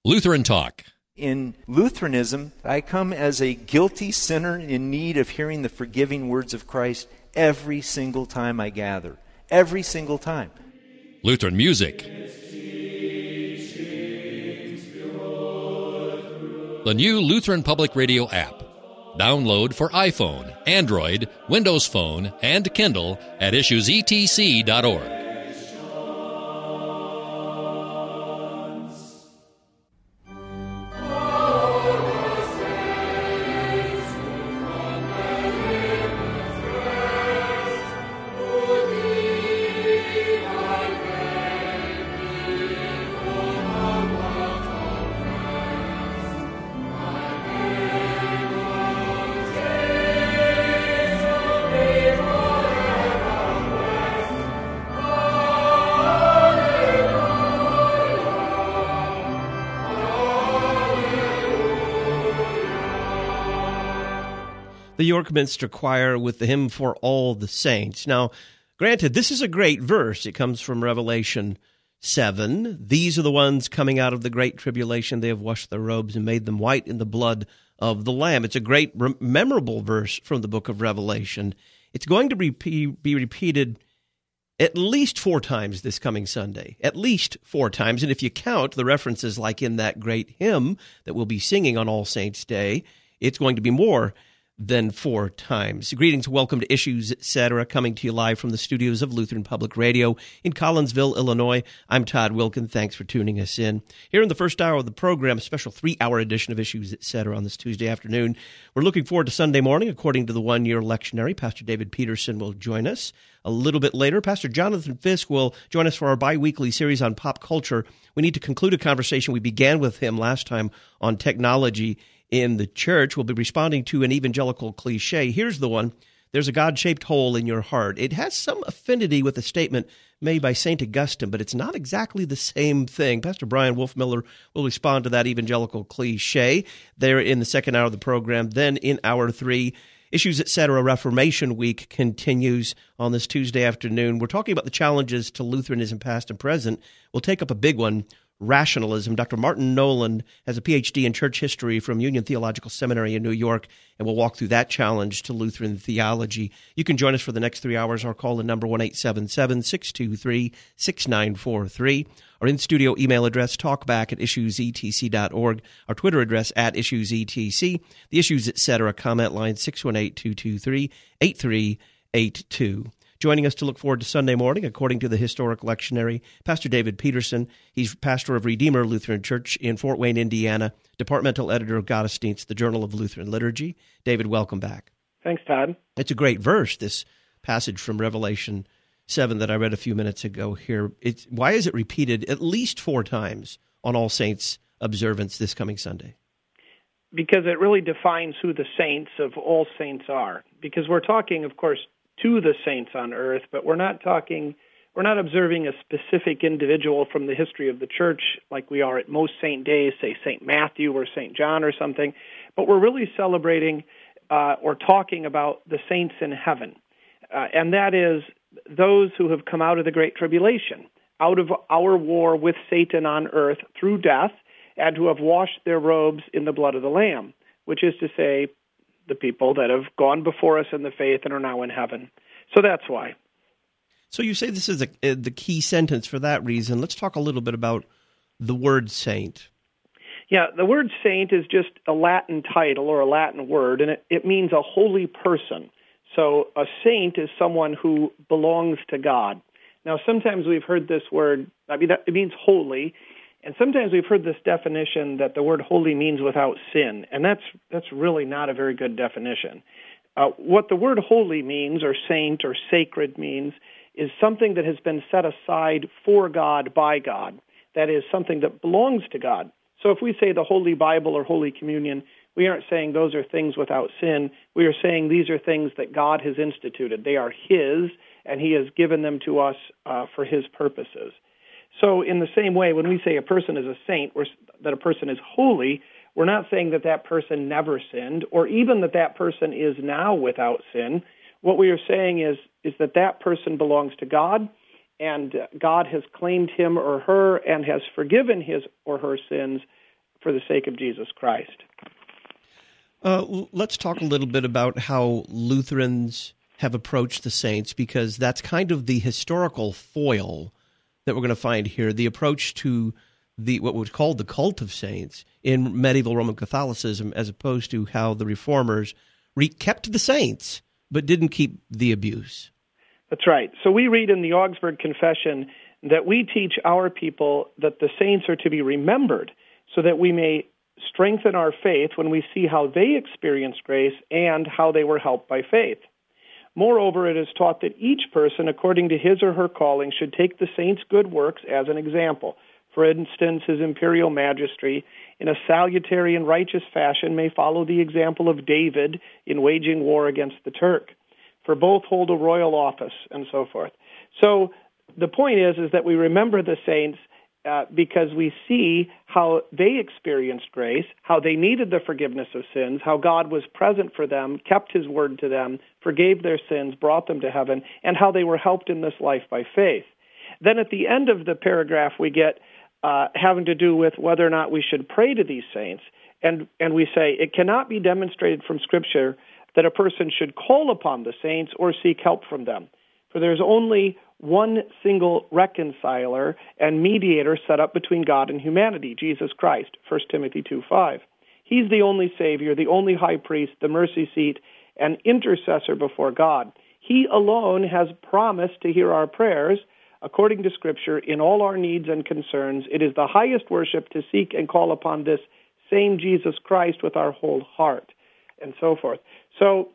Lutheran Talk. In Lutheranism, I come as a guilty sinner in need of hearing the forgiving words of Christ every single time I gather. Every single time. Lutheran music. The new Lutheran Public Radio app. Download for iPhone, Android, Windows Phone, and Kindle at issuesetc.org. The York Minster Choir with the hymn For All the Saints. Now, granted, this is a great verse. It comes from Revelation 7. These are the ones coming out of the great tribulation. They have washed their robes and made them white in the blood of the Lamb. It's a great, memorable verse from the book of Revelation. It's going to be repeated at least 4 times this coming Sunday. At least 4 times. And if you count the references like in that great hymn that we'll be singing on All Saints' Day, it's going to be more than 4 times. Greetings, welcome to Issues, Etc., coming to you live from the studios of Lutheran Public Radio in Collinsville, Illinois. I'm Todd Wilkin. Thanks for tuning us in. Here in the first hour of the program, a special 3-hour edition of Issues, Etc. on this Tuesday afternoon. We're looking forward to Sunday morning. According to the one-year lectionary, Pastor David Peterson will join us. A little bit later, Pastor Jonathan Fisk will join us for our bi-weekly series on pop culture. We need to conclude a conversation we began with him last time on technology in the church. We'll be responding to an evangelical cliche. Here's the one. There's a God-shaped hole in your heart. It has some affinity with a statement made by St. Augustine, but it's not exactly the same thing. Pastor Brian Wolfmiller will respond to that evangelical cliche there in the second hour of the program. Then in hour 3, Issues, Etc. Reformation Week continues on this Tuesday afternoon. We're talking about the challenges to Lutheranism past and present. We'll take up a big one, rationalism. Dr. Martin Nolan has a Ph.D. in church history from Union Theological Seminary in New York, and we'll walk through that challenge to Lutheran theology. You can join us for the next 3 hours. Our call in number 1-877-623-6943. Our in-studio email address, talkback@issuesetc.org. Our Twitter address, @issuesetc. The Issues, Etc. comment line, 618-223-8382. Joining us to look forward to Sunday morning, according to the historic lectionary, Pastor David Peterson. He's pastor of Redeemer Lutheran Church in Fort Wayne, Indiana, departmental editor of Gottesdienst, the Journal of Lutheran Liturgy. David, welcome back. Thanks, Todd. It's a great verse, this passage from Revelation 7 that I read a few minutes ago here. Why is it repeated at least 4 times on All Saints observance this coming Sunday? Because it really defines who the saints of All Saints are. Because we're talking, of course, to the saints on earth, but we're not observing a specific individual from the history of the church like we are at most saint days, say St. Matthew or St. John or something, but we're really celebrating or talking about the saints in heaven, and that is those who have come out of the Great Tribulation, out of our war with Satan on earth through death, and who have washed their robes in the blood of the Lamb, which is to say, the people that have gone before us in the faith and are now in heaven. So that's why. So you say this is the key sentence for that reason. Let's talk a little bit about the word saint. Yeah, the word saint is just a Latin title or a Latin word, and it means a holy person. So a saint is someone who belongs to God. Now, sometimes we've heard this word, it means holy, and sometimes we've heard this definition that the word holy means without sin, and that's really not a very good definition. What the word holy means, or saint or sacred means, is something that has been set aside for God by God. That is something that belongs to God. So if we say the Holy Bible or Holy Communion, we aren't saying those are things without sin. We are saying these are things that God has instituted. They are His, and He has given them to us for His purposes. So in the same way, when we say a person is a saint, or that a person is holy, we're not saying that that person never sinned, or even that that person is now without sin. What we are saying is that that person belongs to God, and God has claimed him or her and has forgiven his or her sins for the sake of Jesus Christ. Let's talk a little bit about how Lutherans have approached the saints, because that's kind of the historical foil that we're going to find here, the approach to what was called the cult of saints in medieval Roman Catholicism, as opposed to how the Reformers kept the saints but didn't keep the abuse. That's right. So we read in the Augsburg Confession that we teach our people that the saints are to be remembered so that we may strengthen our faith when we see how they experienced grace and how they were helped by faith. Moreover, it is taught that each person, according to his or her calling, should take the saints' good works as an example. For instance, His Imperial Majesty, in a salutary and righteous fashion, may follow the example of David in waging war against the Turk. For both hold a royal office, and so forth. So the point is that we remember the saints because we see how they experienced grace, how they needed the forgiveness of sins, how God was present for them, kept His word to them, forgave their sins, brought them to heaven, and how they were helped in this life by faith. Then at the end of the paragraph, we get having to do with whether or not we should pray to these saints. And we say, it cannot be demonstrated from Scripture that a person should call upon the saints or seek help from them. For there's only one single reconciler and mediator set up between God and humanity, Jesus Christ, 1 Timothy 2:5. He's the only Savior, the only high priest, the mercy seat, and intercessor before God. He alone has promised to hear our prayers, according to Scripture, in all our needs and concerns. It is the highest worship to seek and call upon this same Jesus Christ with our whole heart, and so forth. So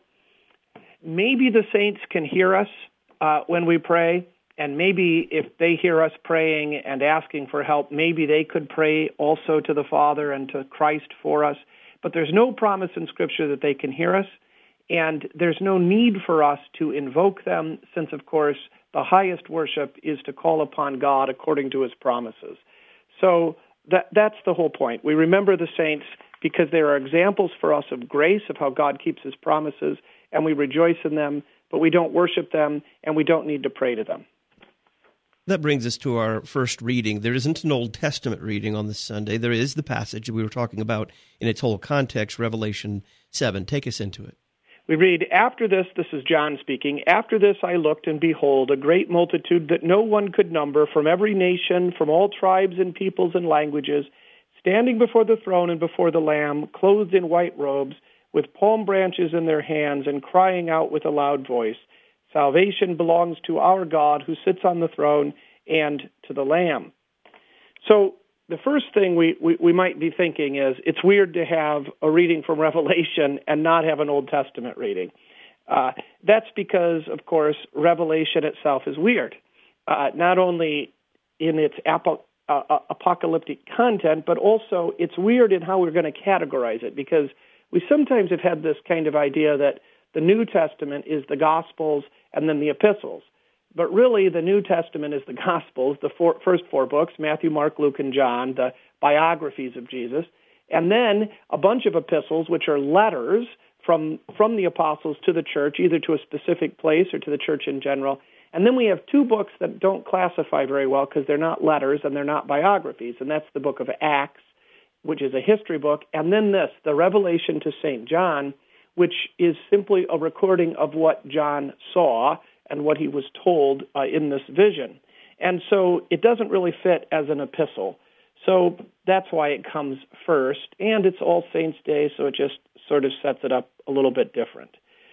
maybe the saints can hear us when we pray, and maybe if they hear us praying and asking for help, maybe they could pray also to the Father and to Christ for us. But there's no promise in Scripture that they can hear us, and there's no need for us to invoke them, since, of course, the highest worship is to call upon God according to His promises. So that's the whole point. We remember the saints because they are examples for us of grace, of how God keeps His promises, and we rejoice in them, but we don't worship them, and we don't need to pray to them. That brings us to our first reading. There isn't an Old Testament reading on this Sunday. There is the passage we were talking about in its whole context, Revelation 7. Take us into it. We read, "After this is John speaking, after this I looked, and behold, a great multitude that no one could number, from every nation, from all tribes and peoples and languages, standing before the throne and before the Lamb, clothed in white robes, with palm branches in their hands, and crying out with a loud voice, 'Salvation belongs to our God who sits on the throne and to the Lamb.'" So the first thing we might be thinking is it's weird to have a reading from Revelation and not have an Old Testament reading. That's because, of course, Revelation itself is weird, not only in its apocalyptic content, but also it's weird in how we're going to categorize it, because we sometimes have had this kind of idea that the New Testament is the Gospels and then the epistles. But really, the New Testament is the Gospels, the first four books, Matthew, Mark, Luke, and John, the biographies of Jesus, and then a bunch of epistles, which are letters from the apostles to the church, either to a specific place or to the church in general. And then we have two books that don't classify very well because they're not letters and they're not biographies, and that's the book of Acts, which is a history book, and then this, the Revelation to St. John, which is simply a recording of what John saw and what he was told in this vision. And so it doesn't really fit as an epistle. So that's why it comes first, and it's All Saints' Day, so it just sort of sets it up a little bit different.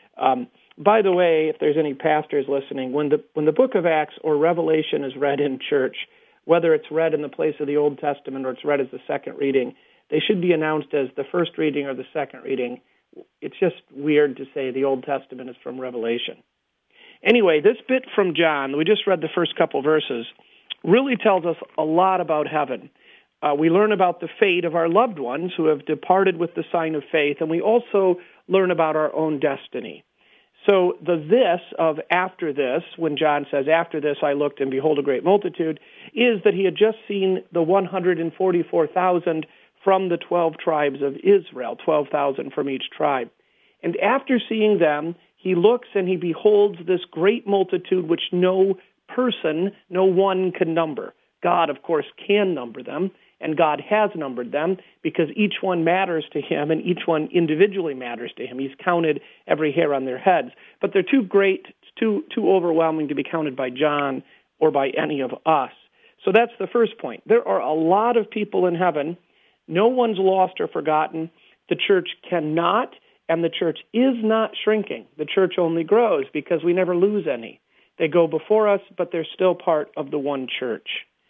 By the way, if there's any pastors listening, when the book of Acts or Revelation is read in church, whether it's read in the place of the Old Testament or it's read as the second reading, they should be announced as the first reading or the second reading. It's just weird to say the Old Testament is from Revelation. Anyway, this bit from John, we just read the first couple verses, really tells us a lot about heaven. We learn about the fate of our loved ones who have departed with the sign of faith, and we also learn about our own destiny. So the this of after this, when John says, "After this I looked and behold a great multitude," is that he had just seen the 144,000 from the 12 tribes of Israel, 12,000 from each tribe. And after seeing them, he looks and he beholds this great multitude which no person, no one can number. God, of course, can number them, and God has numbered them because each one matters to him and each one individually matters to him. He's counted every hair on their heads. But they're too great, too overwhelming to be counted by John or by any of us. So that's the first point. There are a lot of people in heaven. No one's lost or forgotten. The church cannot, and the church is not shrinking. The church only grows because we never lose any. They go before us, but they're still part of the one church.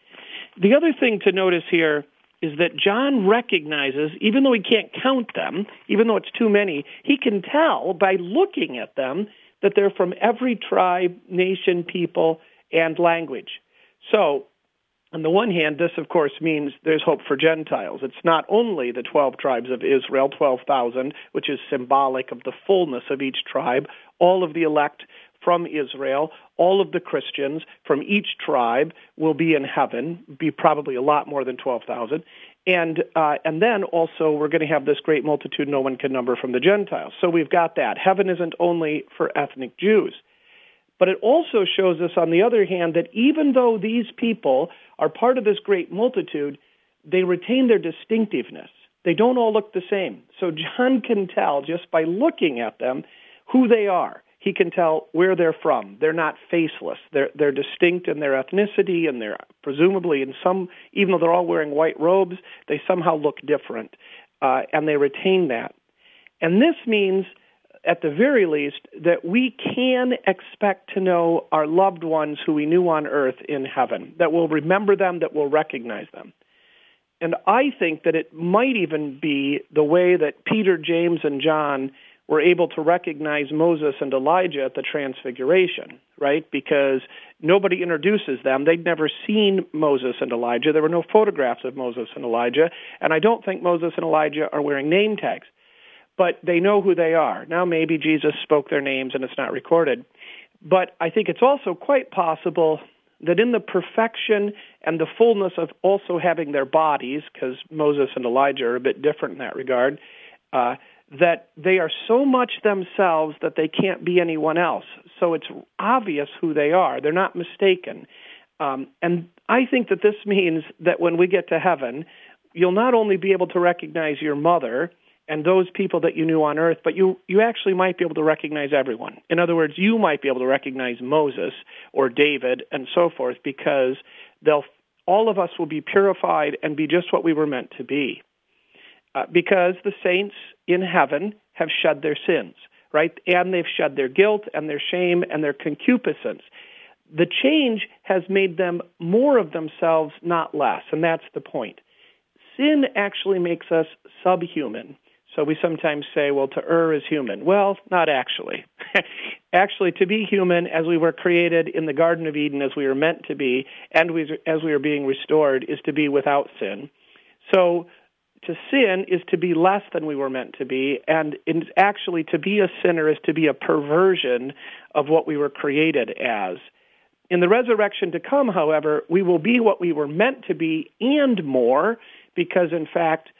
The other thing to notice here is that John recognizes, even though he can't count them, even though it's too many, he can tell by looking at them that they're from every tribe, nation, people, and language. So, on the one hand, this, of course, means there's hope for Gentiles. It's not only the 12 tribes of Israel, 12,000, which is symbolic of the fullness of each tribe, all of the elect from Israel, all of the Christians from each tribe will be in heaven, be probably a lot more than 12,000. And then also we're going to have this great multitude no one can number from the Gentiles. So we've got that. Heaven isn't only for ethnic Jews. But it also shows us, on the other hand, that even though these people are part of this great multitude, they retain their distinctiveness. They don't all look the same. So John can tell, just by looking at them, who they are. He can tell where they're from. They're not faceless. They're distinct in their ethnicity, and they're presumably in some, even though they're all wearing white robes, they somehow look different, and they retain that. And this means, at the very least, that we can expect to know our loved ones who we knew on earth in heaven, that we'll remember them, that we'll recognize them. And I think that it might even be the way that Peter, James, and John were able to recognize Moses and Elijah at the Transfiguration, right? Because nobody introduces them. They'd never seen Moses and Elijah. There were no photographs of Moses and Elijah, and I don't think Moses and Elijah are wearing name tags. But they know who they are. Now maybe Jesus spoke their names and it's not recorded. But I think it's also quite possible that in the perfection and the fullness of also having their bodies, because Moses and Elijah are a bit different in that regard, that they are so much themselves that they can't be anyone else. So it's obvious who they are. They're not mistaken. And I think that this means that when we get to heaven, you'll not only be able to recognize your mother and those people that you knew on earth, but you actually might be able to recognize everyone. In other words, you might be able to recognize Moses or David and so forth, because all of us will be purified and be just what we were meant to be. Because the saints in heaven have shed their sins, right? And they've shed their guilt and their shame and their concupiscence. The change has made them more of themselves, not less, and that's the point. Sin actually makes us subhuman. So we sometimes say, well, to err is human. Well, not actually. Actually, to be human as we were created in the Garden of Eden, as we were meant to be, and as we are being restored, is to be without sin. So to sin is to be less than we were meant to be, and actually to be a sinner is to be a perversion of what we were created as. In the resurrection to come, however, we will be what we were meant to be and more, because in fact,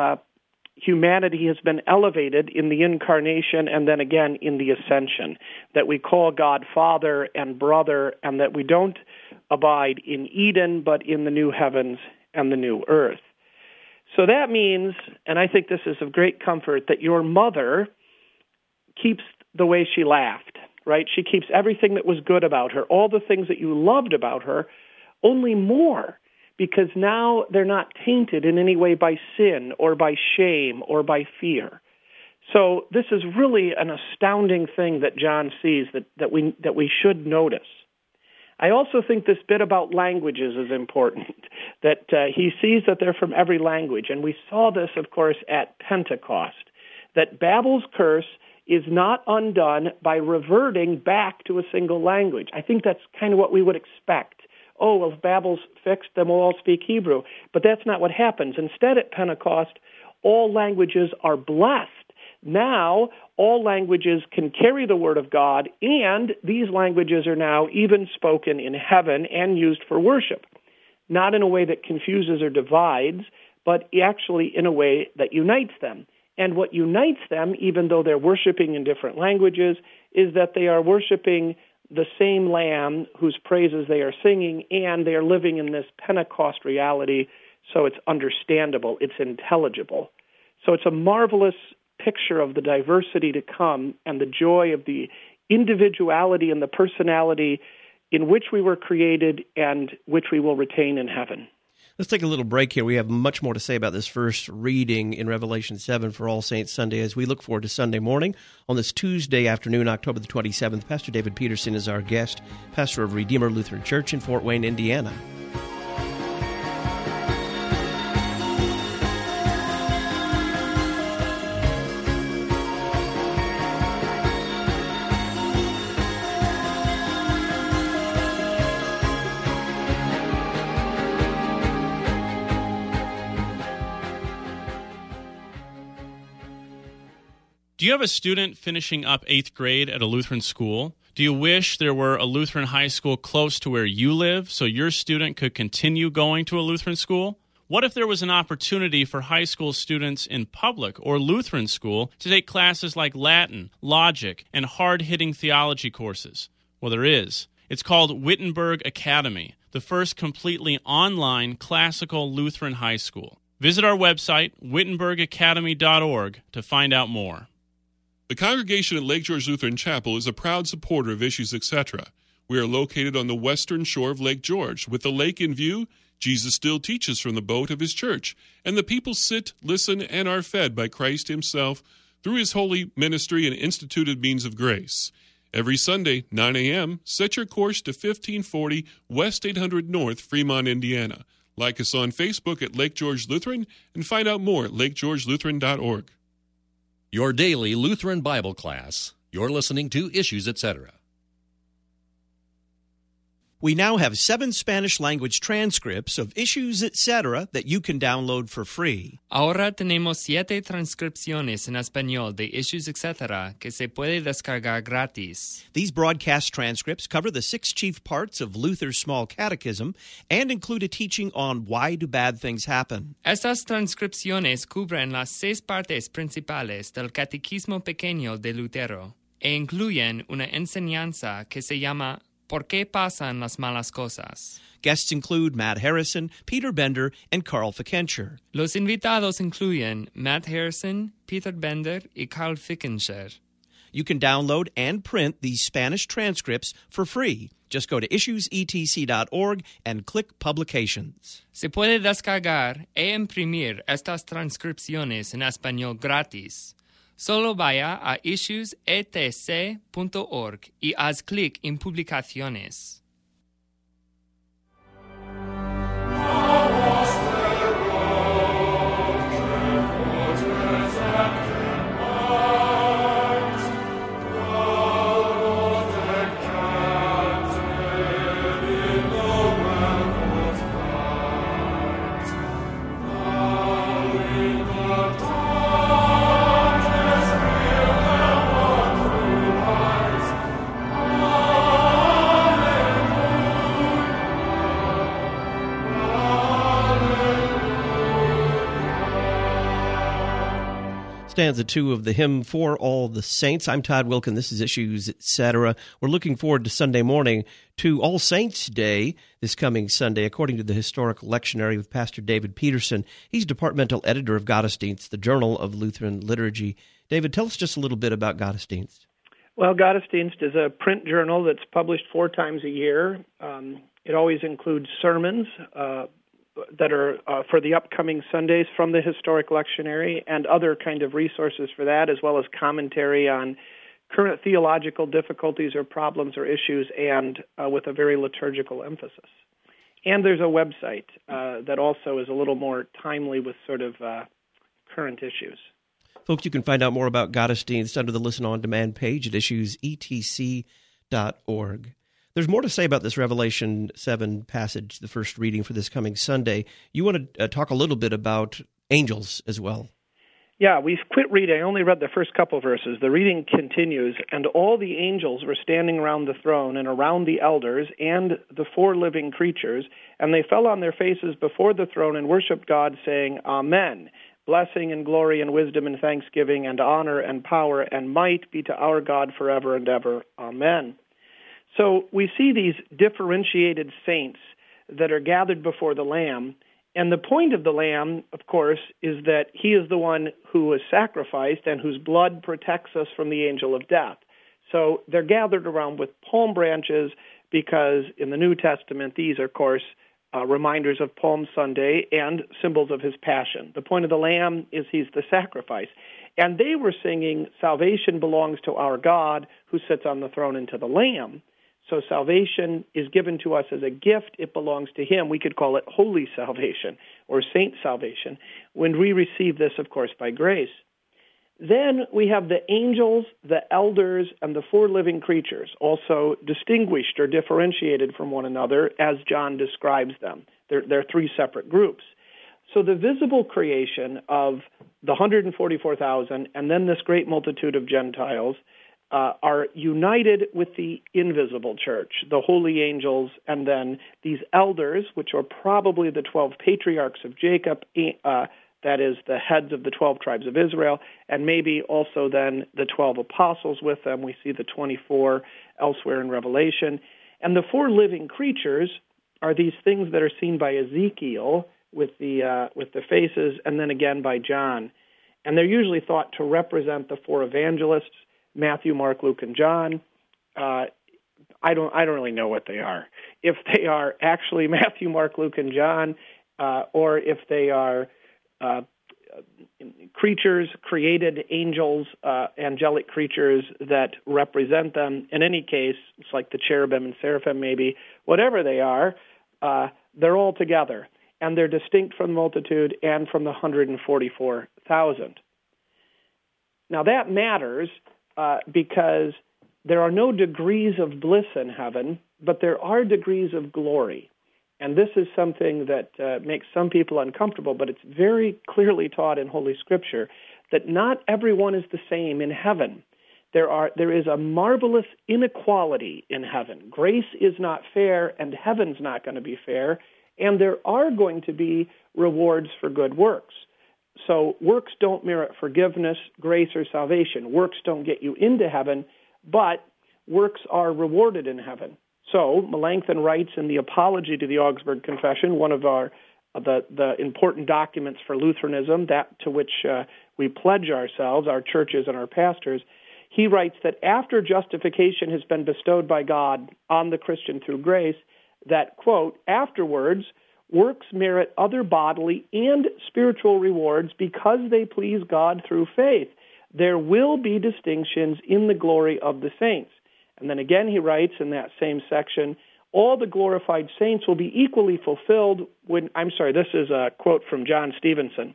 humanity has been elevated in the incarnation and then again in the ascension, that we call God Father and Brother, and that we don't abide in Eden, but in the new heavens and the new earth. So that means, and I think this is of great comfort, that your mother keeps the way she laughed, right? She keeps everything that was good about her, all the things that you loved about her, only more, because now they're not tainted in any way by sin or by shame or by fear. So this is really an astounding thing that John sees that we should notice. I also think this bit about languages is important, that he sees that they're from every language. And we saw this, of course, at Pentecost, that Babel's curse is not undone by reverting back to a single language. I think that's kind of what we would expect. Oh, well, if Babel's fixed, then we'll all speak Hebrew. But that's not what happens. Instead, at Pentecost, all languages are blessed. Now, all languages can carry the word of God, and these languages are now even spoken in heaven and used for worship. Not in a way that confuses or divides, but actually in a way that unites them. And what unites them, even though they're worshiping in different languages, is that they are worshiping the same Lamb whose praises they are singing, and they are living in this Pentecost reality so it's understandable, it's intelligible. So it's a marvelous picture of the diversity to come and the joy of the individuality and the personality in which we were created and which we will retain in heaven. Let's take a little break here. We have much more to say about this first reading in Revelation 7 for All Saints Sunday as we look forward to Sunday morning. On this Tuesday afternoon, October the 27th, Pastor David Peterson is our guest, pastor of Redeemer Lutheran Church in Fort Wayne, Indiana. Do you have a student finishing up 8th grade at a Lutheran school? Do you wish there were a Lutheran high school close to where you live so your student could continue going to a Lutheran school? What if there was an opportunity for high school students in public or Lutheran school to take classes like Latin, logic, and hard-hitting theology courses? Well, there is. It's called Wittenberg Academy, the first completely online classical Lutheran high school. Visit our website, wittenbergacademy.org, to find out more. The congregation at Lake George Lutheran Chapel is a proud supporter of Issues Etc. We are located on the western shore of Lake George. With the lake in view, Jesus still teaches from the boat of his church, and the people sit, listen, and are fed by Christ himself through his holy ministry and instituted means of grace. Every Sunday, 9 a.m., set your course to 1540 West 800 North, Fremont, Indiana. Like us on Facebook at Lake George Lutheran and find out more at lakegeorgelutheran.org. Your daily Lutheran Bible class. You're listening to Issues Etc. We now have 7 Spanish-language transcripts of Issues Etc. that you can download for free. Ahora tenemos 7 transcripciones en español de Issues Etc. que se puede descargar gratis. These broadcast transcripts cover the 6 chief parts of Luther's Small Catechism and include a teaching on why do bad things happen. Estas transcripciones cubren las 6 partes principales del Catecismo Pequeño de Lutero e incluyen una enseñanza que se llama ¿Por qué pasan las malas cosas? Guests include Matt Harrison, Peter Bender, and Carl Fickenshire. Los invitados incluyen Matt Harrison, Peter Bender, y Carl Fickenshire. You can download and print these Spanish transcripts for free. Just go to issuesetc.org and click Publications. Se puede descargar e imprimir estas transcripciones en español gratis. Solo vaya a issuesetc.org y haz clic en Publicaciones. Stanza 2 of the hymn For All the Saints. I'm Todd Wilkin. This is Issues Etc. We're looking forward to Sunday morning to All Saints Day this coming Sunday, according to the Historical Lectionary with Pastor David Peterson. He's departmental editor of Gottesdienst, the Journal of Lutheran Liturgy. David, tell us just a little bit about Gottesdienst. Well, Gottesdienst is a print journal that's published 4 times a year. It always includes sermons that are for the upcoming Sundays from the Historic Lectionary and other kind of resources for that, as well as commentary on current theological difficulties or problems or issues, and with a very liturgical emphasis. And there's a website that also is a little more timely with sort of current issues. Folks, you can find out more about Gottesdienst under the Listen On Demand page at issuesetc.org. There's more to say about this Revelation 7 passage, the first reading for this coming Sunday. You want to talk a little bit about angels as well. Yeah, we've quit reading. I only read the first couple verses. The reading continues, and all the angels were standing around the throne and around the elders and the 4 living creatures, and they fell on their faces before the throne and worshiped God, saying, Amen. Blessing and glory and wisdom and thanksgiving and honor and power and might be to our God forever and ever. Amen. So we see these differentiated saints that are gathered before the Lamb, And the point of the Lamb, of course, is that he is the one who was sacrificed and whose blood protects us from the angel of death. So they're gathered around with palm branches because in the New Testament, these are, of course, reminders of Palm Sunday and symbols of his passion. The point of the Lamb is he's the sacrifice. And they were singing, salvation belongs to our God who sits on the throne and to the Lamb. So salvation is given to us as a gift. It belongs to him. We could call it holy salvation or saint salvation when we receive this, of course, by grace. Then we have the angels, the elders, and the four living creatures, also distinguished or differentiated from one another as John describes them. They're three separate groups. So the visible creation of the 144,000 and then this great multitude of Gentiles are united with the invisible church, the holy angels, and then these elders, which are probably the 12 patriarchs of Jacob, that is, the heads of the 12 tribes of Israel, and maybe also then the 12 apostles with them. We see the 24 elsewhere in Revelation. And the four living creatures are these things that are seen by Ezekiel with the faces, and then again by John. And they're usually thought to represent the four evangelists, Matthew, Mark, Luke, and John. I don't really know what they are. If they are actually Matthew, Mark, Luke, and John, or if they are creatures, created angels, angelic creatures that represent them. In any case, it's like the cherubim and seraphim maybe. Whatever they are, they're all together, and they're distinct from the multitude and from the 144,000. Now that matters because there are no degrees of bliss in heaven, but there are degrees of glory. And this is something that makes some people uncomfortable, but it's very clearly taught in Holy Scripture that not everyone is the same in heaven. There is a marvelous inequality in heaven. Grace is not fair, and heaven's not going to be fair, and there are going to be rewards for good works. So works don't merit forgiveness, grace, or salvation. Works don't get you into heaven, but works are rewarded in heaven. So Melanchthon writes in the Apology to the Augsburg Confession, one of the important documents for Lutheranism, that to which we pledge ourselves, our churches and our pastors. He writes that after justification has been bestowed by God on the Christian through grace, that, quote, afterwards, works merit other bodily and spiritual rewards because they please God through faith. There will be distinctions in the glory of the saints. And then again he writes in that same section, all the glorified saints will be equally fulfilled when, this is a quote from John Stevenson,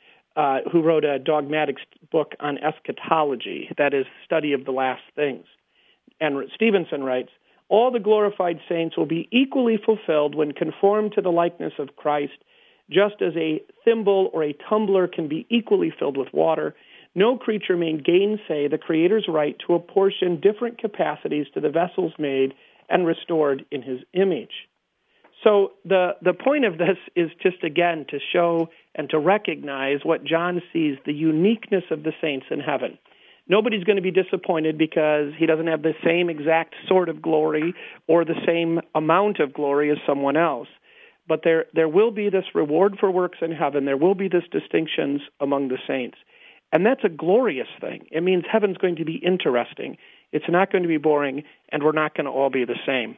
who wrote a dogmatic book on eschatology, that is, study of the last things. And Stevenson writes, all the glorified saints will be equally fulfilled when conformed to the likeness of Christ, just as a thimble or a tumbler can be equally filled with water. No creature may gainsay the Creator's right to apportion different capacities to the vessels made and restored in his image. So the point of this is just, again, to show and to recognize what John sees, the uniqueness of the saints in heaven. Nobody's going to be disappointed because he doesn't have the same exact sort of glory or the same amount of glory as someone else. But there will be this reward for works in heaven. There will be this distinctions among the saints. And that's a glorious thing. It means heaven's going to be interesting. It's not going to be boring, and we're not going to all be the same.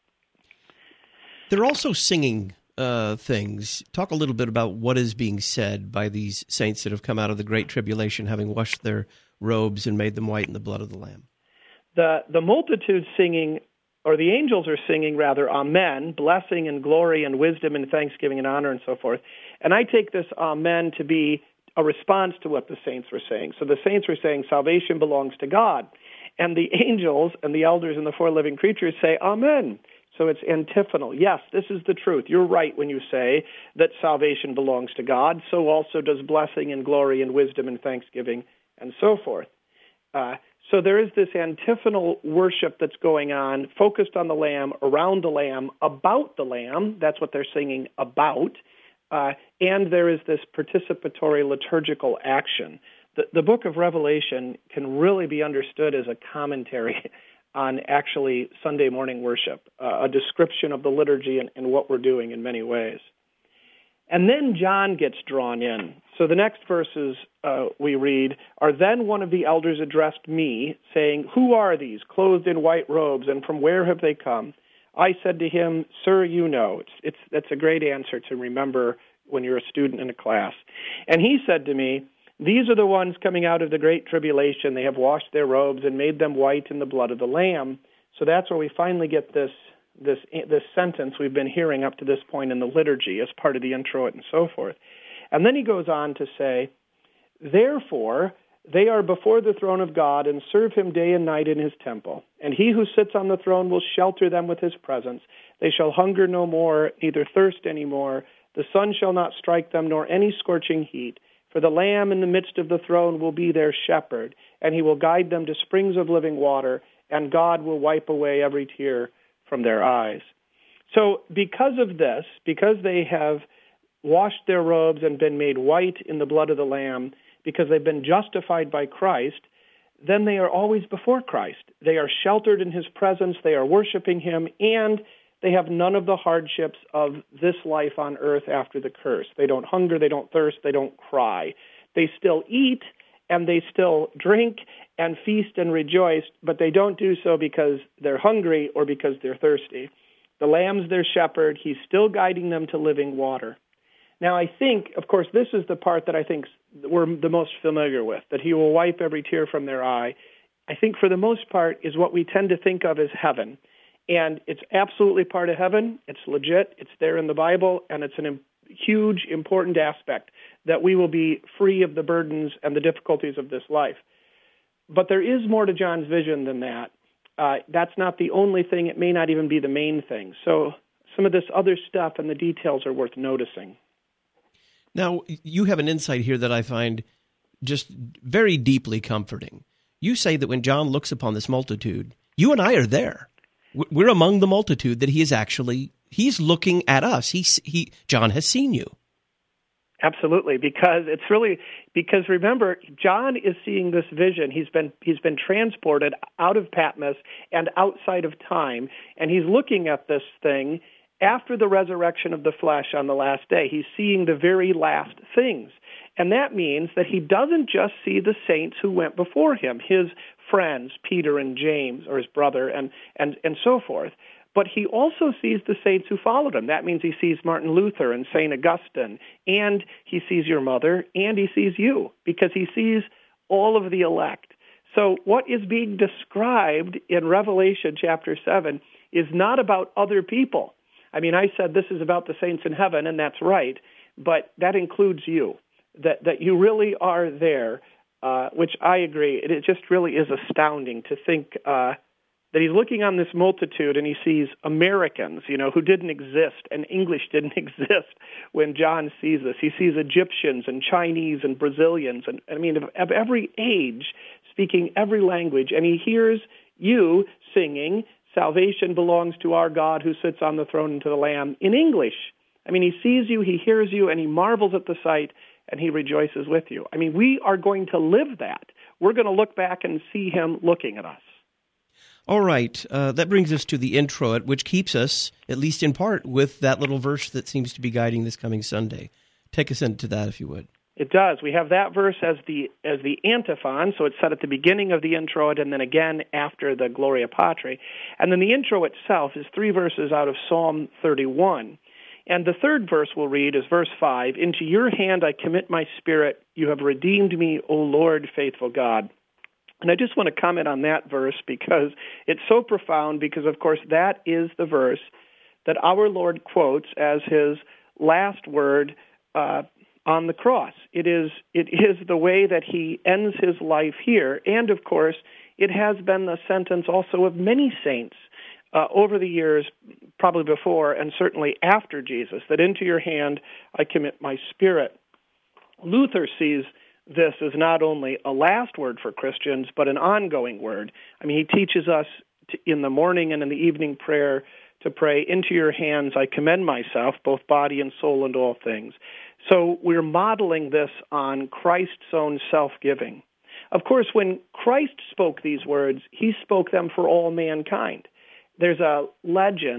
They're also singing things. Talk a little bit about what is being said by these saints that have come out of the Great Tribulation, having washed their robes and made them white in the blood of the Lamb. The multitude singing, or the angels are singing, rather, amen, blessing and glory and wisdom and thanksgiving and honor and so forth. And I take this amen to be a response to what the saints were saying. So the saints were saying salvation belongs to God. And the angels and the elders and the four living creatures say amen. So it's antiphonal. Yes, this is the truth. You're right when you say that salvation belongs to God. So also does blessing and glory and wisdom and thanksgiving and so forth. So there is this antiphonal worship that's going on, focused on the Lamb, around the Lamb, about the Lamb. That's what they're singing about. And there is this participatory liturgical action. The book of Revelation can really be understood as a commentary on actually Sunday morning worship, a description of the liturgy and what we're doing in many ways. And then John gets drawn in. So the next verses we read are, "Then one of the elders addressed me, saying, 'Who are these, clothed in white robes, and from where have they come?' I said to him, 'Sir, you know.'" That's a great answer to remember when you're a student in a class. "And he said to me, 'These are the ones coming out of the great tribulation. They have washed their robes and made them white in the blood of the Lamb.'" So that's where we finally get this sentence we've been hearing up to this point in the liturgy as part of the introit and so forth. And then he goes on to say, "Therefore they are before the throne of God and serve him day and night in his temple. And he who sits on the throne will shelter them with his presence. They shall hunger no more, neither thirst any more. The sun shall not strike them, nor any scorching heat. For the Lamb in the midst of the throne will be their shepherd, and he will guide them to springs of living water, and God will wipe away every tear from their eyes." So because of this, because they have washed their robes and been made white in the blood of the Lamb, because they've been justified by Christ, then they are always before Christ. They are sheltered in his presence, they are worshiping him, and they have none of the hardships of this life on earth after the curse. They don't hunger, they don't thirst, they don't cry. They still eat, and they still drink and feast and rejoice, but they don't do so because they're hungry or because they're thirsty. The Lamb's their shepherd. He's still guiding them to living water. Now, I think, of course, this is the part that I think we're the most familiar with, that he will wipe every tear from their eye. I think for the most part is what we tend to think of as heaven. And it's absolutely part of heaven. It's legit. It's there in the Bible, and it's a huge, important aspect that we will be free of the burdens and the difficulties of this life. But there is more to John's vision than that. That's not the only thing. It may not even be the main thing. So some of this other stuff and the details are worth noticing. Now, you have an insight here that I find just very deeply comforting. You say that when John looks upon this multitude, you and I are there. We're among the multitude that he's looking at us. John has seen you. Absolutely, because remember, John is seeing this vision. He's been transported out of Patmos and outside of time, and he's looking at this thing after the resurrection of the flesh on the last day. He's seeing the very last things. And that means that he doesn't just see the saints who went before him, his friends, Peter and James, or his brother, and so forth, but he also sees the saints who followed him. That means he sees Martin Luther and St. Augustine, and he sees your mother, and he sees you, because he sees all of the elect. So what is being described in Revelation chapter 7 is not about other people. I mean, I said this is about the saints in heaven, and that's right, but that includes you, that you really are there, which I agree. It just really is astounding to think that he's looking on this multitude and he sees Americans, who didn't exist, and English didn't exist when John sees this. He sees Egyptians and Chinese and Brazilians, and of every age, speaking every language, and he hears you singing, "Salvation belongs to our God who sits on the throne and to the Lamb," in English. He sees you, he hears you, and he marvels at the sight, and he rejoices with you. We are going to live that. We're going to look back and see him looking at us. All right. That brings us to the introit, which keeps us, at least in part, with that little verse that seems to be guiding this coming Sunday. Take us into that, if you would. It does. We have that verse as the antiphon, so it's said at the beginning of the introit and then again after the Gloria Patri. And then the intro itself is 3 verses out of Psalm 31. And the third verse we'll read is verse 5. "Into your hand I commit my spirit. You have redeemed me, O Lord, faithful God." And I just want to comment on that verse because it's so profound, because, of course, that is the verse that our Lord quotes as his last word on the cross. It is the way that he ends his life here. And, of course, it has been the sentence also of many saints over the years, probably before and certainly after Jesus, that into your hand I commit my spirit. Luther sees this is not only a last word for Christians, but an ongoing word. He teaches us in the morning and in the evening prayer to pray, "Into your hands I commend myself, both body and soul and all things." So we're modeling this on Christ's own self-giving. Of course, when Christ spoke these words, he spoke them for all mankind. There's a legend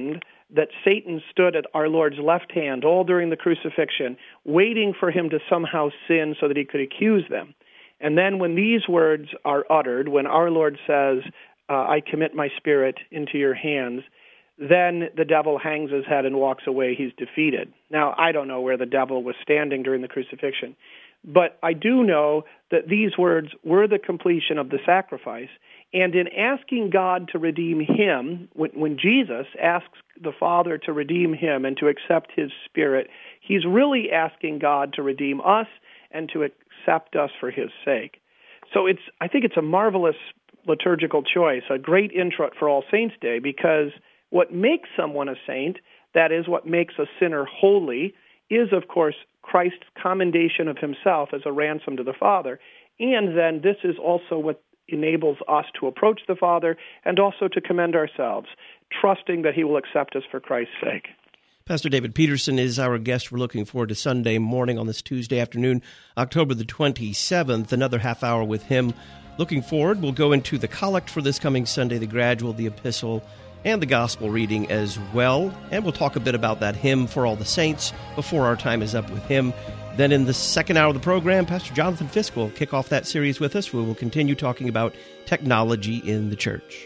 that Satan stood at our Lord's left hand all during the crucifixion, waiting for him to somehow sin so that he could accuse them. And then when these words are uttered, when our Lord says, I commit my spirit into your hands, then the devil hangs his head and walks away. He's defeated. Now, I don't know where the devil was standing during the crucifixion, but I do know that these words were the completion of the sacrifice. And in asking God to redeem him, when Jesus asks the Father to redeem him and to accept his Spirit, he's really asking God to redeem us and to accept us for his sake. So I think it's a marvelous liturgical choice, a great introit for All Saints' Day, because what makes someone a saint, that is, what makes a sinner holy, is, of course, Christ's commendation of himself as a ransom to the Father. And then this is also what enables us to approach the Father and also to commend ourselves, trusting that he will accept us for Christ's sake. Pastor David Peterson is our guest. We're looking forward to Sunday morning on this Tuesday afternoon, October the 27th, another half hour with him. Looking forward, we'll go into the collect for this coming Sunday, the gradual, the epistle, and the gospel reading as well. And we'll talk a bit about that hymn for all the saints before our time is up with him. Then in the second hour of the program, Pastor Jonathan Fisk will kick off that series with us. We will continue talking about technology in the church.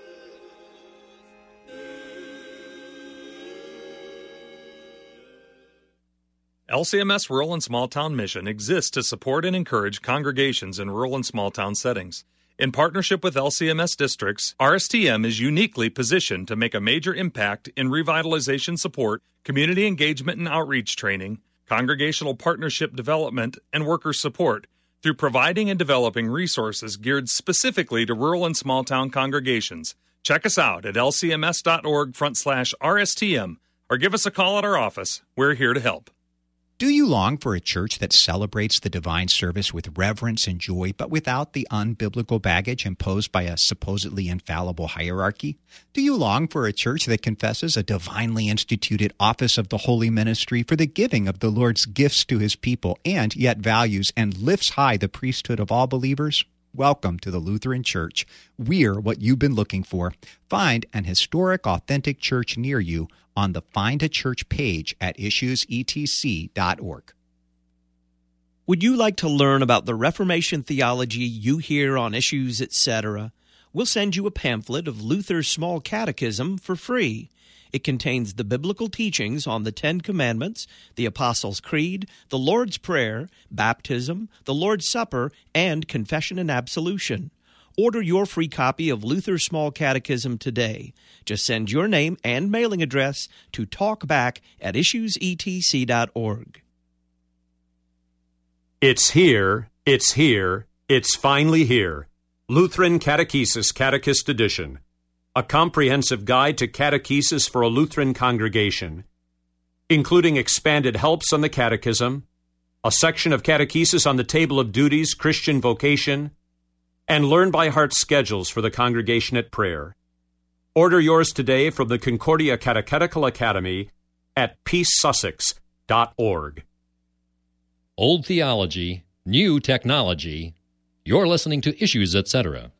LCMS Rural and Small Town Mission exists to support and encourage congregations in rural and small town settings. In partnership with LCMS districts, RSTM is uniquely positioned to make a major impact in revitalization support, community engagement and outreach training, congregational partnership development, and worker support through providing and developing resources geared specifically to rural and small town congregations. Check us out at lcms.org/RSTM or give us a call at our office. We're here to help. Do you long for a church that celebrates the divine service with reverence and joy, but without the unbiblical baggage imposed by a supposedly infallible hierarchy? Do you long for a church that confesses a divinely instituted office of the holy ministry for the giving of the Lord's gifts to his people, and yet values and lifts high the priesthood of all believers? Welcome to the Lutheran Church. We're what you've been looking for. Find an historic, authentic church near you on the Find a Church page at issuesetc.org. Would you like to learn about the Reformation theology you hear on Issues, etc.? We'll send you a pamphlet of Luther's Small Catechism for free. It contains the biblical teachings on the Ten Commandments, the Apostles' Creed, the Lord's Prayer, baptism, the Lord's Supper, and confession and absolution. Order your free copy of Luther's Small Catechism today. Just send your name and mailing address to talkback@issuesetc.org. It's here, it's here, it's finally here. Lutheran Catechesis Catechist Edition. A comprehensive guide to catechesis for a Lutheran congregation, including expanded helps on the catechism, a section of catechesis on the table of duties, Christian vocation, and learn-by-heart schedules for the congregation at prayer. Order yours today from the Concordia Catechetical Academy at peacesussex.org. Old theology, new technology. You're listening to Issues, etc.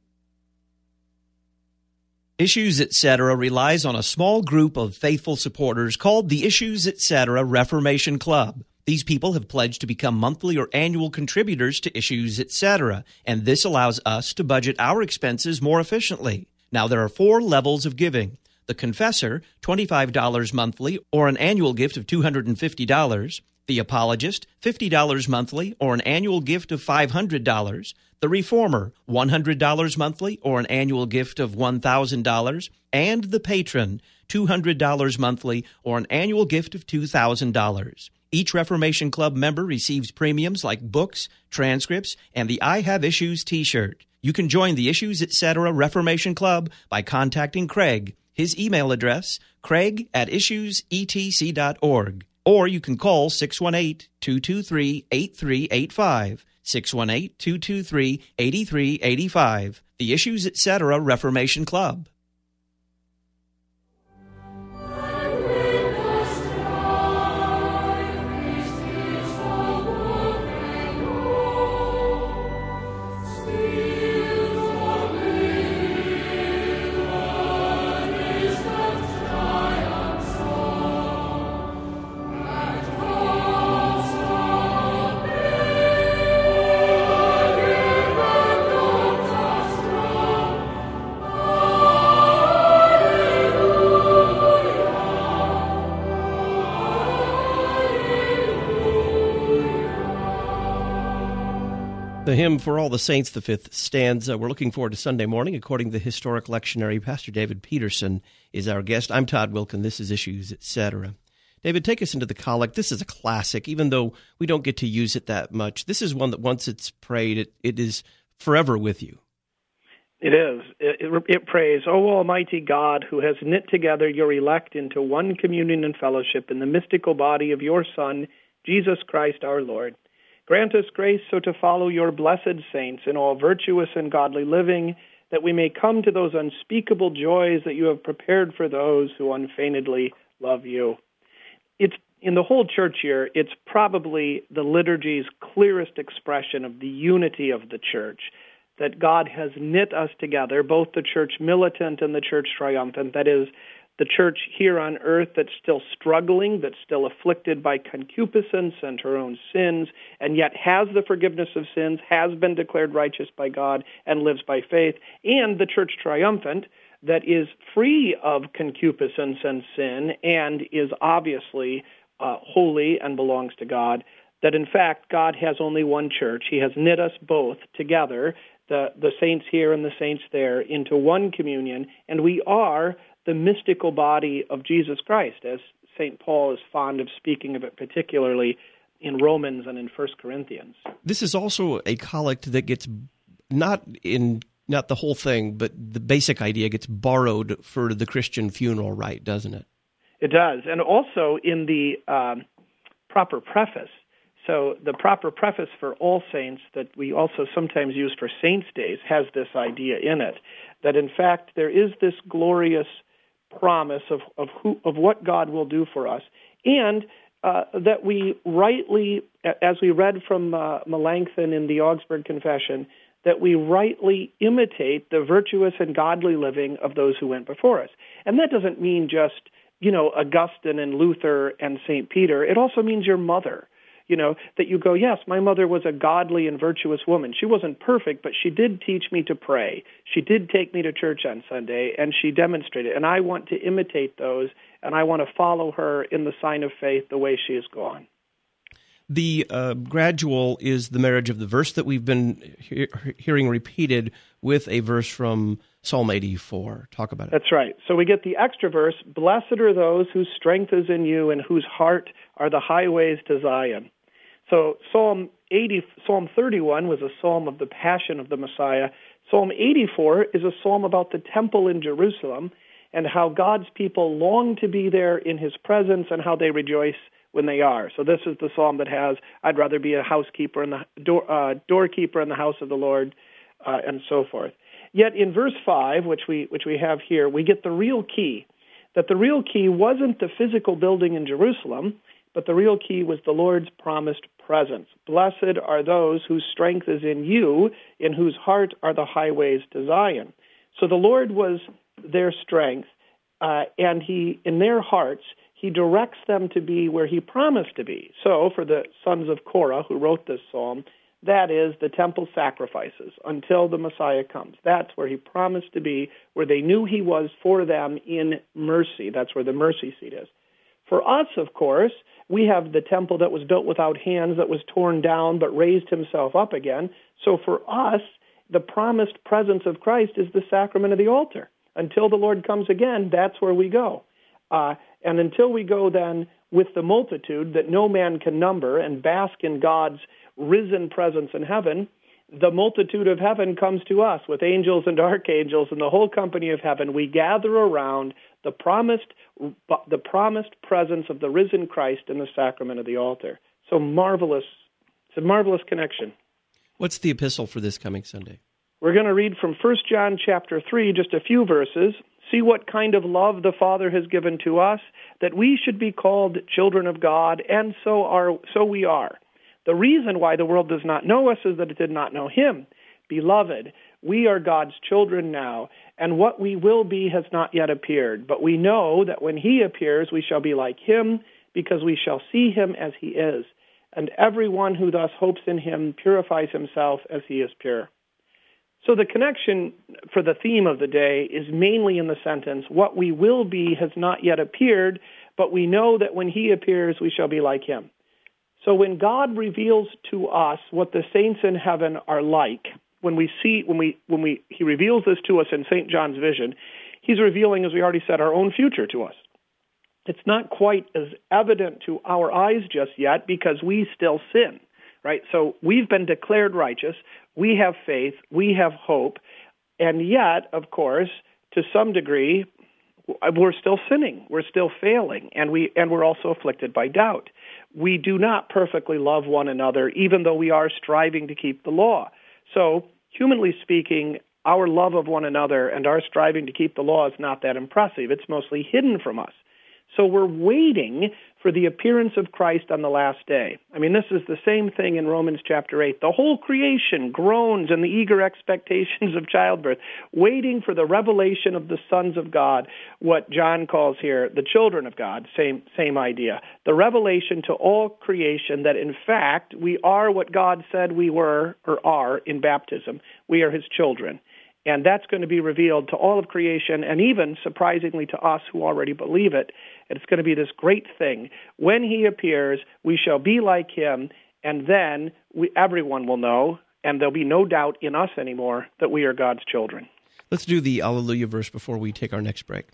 Issues, etc. relies on a small group of faithful supporters called the Issues, etc. Reformation Club. These people have pledged to become monthly or annual contributors to Issues, etc., and this allows us to budget our expenses more efficiently. Now, there are 4 levels of giving. The Confessor, $25 monthly or an annual gift of $250. The Apologist, $50 monthly or an annual gift of $500. The Reformer, $100 monthly or an annual gift of $1,000. And the Patron, $200 monthly or an annual gift of $2,000. Each Reformation Club member receives premiums like books, transcripts, and the I Have Issues t-shirt. You can join the Issues, etc. Reformation Club by contacting Craig. His email address, craig@issuesetc.org. Or you can call 618-223-8385, 618-223-8385, the Issues, etc. Reformation Club. The hymn For All the Saints, the fifth stanza. We're looking forward to Sunday morning. According to the historic lectionary, Pastor David Peterson is our guest. I'm Todd Wilkin. This is Issues, Etc. David, take us into the collect. This is a classic, even though we don't get to use it that much. This is one that once it's prayed, it is forever with you. It is. It prays, O Almighty God, who has knit together your elect into one communion and fellowship in the mystical body of your Son, Jesus Christ our Lord. Grant us grace so to follow your blessed saints in all virtuous and godly living, that we may come to those unspeakable joys that you have prepared for those who unfeignedly love you. It's in the whole church year, it's probably the liturgy's clearest expression of the unity of the church, that God has knit us together, both the church militant and the church triumphant, that is, the church here on earth that's still struggling, that's still afflicted by concupiscence and her own sins, and yet has the forgiveness of sins, has been declared righteous by God, and lives by faith, and the church triumphant that is free of concupiscence and sin and is obviously holy and belongs to God, that in fact God has only one church. He has knit us both together, the saints here and the saints there, into one communion, and we are the mystical body of Jesus Christ, as St. Paul is fond of speaking of it, particularly in Romans and in 1 Corinthians. This is also a collect that gets not the whole thing, but the basic idea gets borrowed for the Christian funeral rite, doesn't it? It does, and also in the proper preface. So the proper preface for All Saints that we also sometimes use for Saints' Days has this idea in it, that in fact there is this glorious promise of what God will do for us, and that we rightly, as we read from Melanchthon in the Augsburg Confession, that we rightly imitate the virtuous and godly living of those who went before us. And that doesn't mean just, Augustine and Luther and St. Peter. It also means your mother. That you go, yes, my mother was a godly and virtuous woman. She wasn't perfect, but she did teach me to pray. She did take me to church on Sunday, and she demonstrated. And I want to imitate those, and I want to follow her in the sign of faith the way she has gone. The gradual is the marriage of the verse that we've been hearing repeated with a verse from Psalm 84. Talk about it. That's right. So we get the extra verse, blessed are those whose strength is in you and whose heart are the highways to Zion. So Psalm 31 was a psalm of the passion of the Messiah. Psalm 84 is a psalm about the temple in Jerusalem and how God's people long to be there in his presence and how they rejoice when they are. So this is the psalm that has, I'd rather be a housekeeper in the doorkeeper in the house of the Lord, and so forth. Yet in verse 5, which we have here, we get the real key, that the real key wasn't the physical building in Jerusalem, but the real key was the Lord's promised presence. Blessed are those whose strength is in you, in whose heart are the highways to Zion. So the Lord was their strength, and he, in their hearts, he directs them to be where he promised to be. So for the sons of Korah, who wrote this psalm, that is the temple sacrifices until the Messiah comes. That's where he promised to be, where they knew he was for them in mercy. That's where the mercy seat is. For us, of course, we have the temple that was built without hands, that was torn down, but raised himself up again. So for us, the promised presence of Christ is the sacrament of the altar. Until the Lord comes again, that's where we go. And until we go then with the multitude that no man can number and bask in God's risen presence in heaven, the multitude of heaven comes to us with angels and archangels and the whole company of heaven. We gather around the promised presence of the risen Christ in the sacrament of the altar. So marvelous. It's a marvelous connection. What's the epistle for this coming Sunday? We're going to read from 1 John chapter 3, just a few verses. See what kind of love the Father has given to us, that we should be called children of God, and so we are. The reason why the world does not know us is that it did not know him. Beloved, we are God's children now, and what we will be has not yet appeared. But we know that when he appears, we shall be like him, because we shall see him as he is. And everyone who thus hopes in him purifies himself as he is pure. So the connection for the theme of the day is mainly in the sentence, what we will be has not yet appeared, but we know that when he appears, we shall be like him. So when God reveals to us what the saints in heaven are like, he reveals this to us in St. John's vision, he's revealing, as we already said, our own future to us. It's not quite as evident to our eyes just yet because we still sin, right? So we've been declared righteous, we have faith, we have hope, and yet, of course, to some degree, we're still sinning, we're still failing, and we're also afflicted by doubt. We do not perfectly love one another, even though we are striving to keep the law. So, humanly speaking, our love of one another and our striving to keep the law is not that impressive. It's mostly hidden from us. So we're waiting for the appearance of Christ on the last day. I mean, this is the same thing in Romans chapter 8. The whole creation groans in the eager expectations of childbirth, waiting for the revelation of the sons of God, what John calls here the children of God, same idea. The revelation to all creation that, in fact, we are what God said we were or are in baptism. We are his children. And that's going to be revealed to all of creation and even, surprisingly, to us who already believe it. And it's going to be this great thing. When he appears, we shall be like him, and then everyone will know, and there'll be no doubt in us anymore that we are God's children. Let's do the Alleluia verse before we take our next break.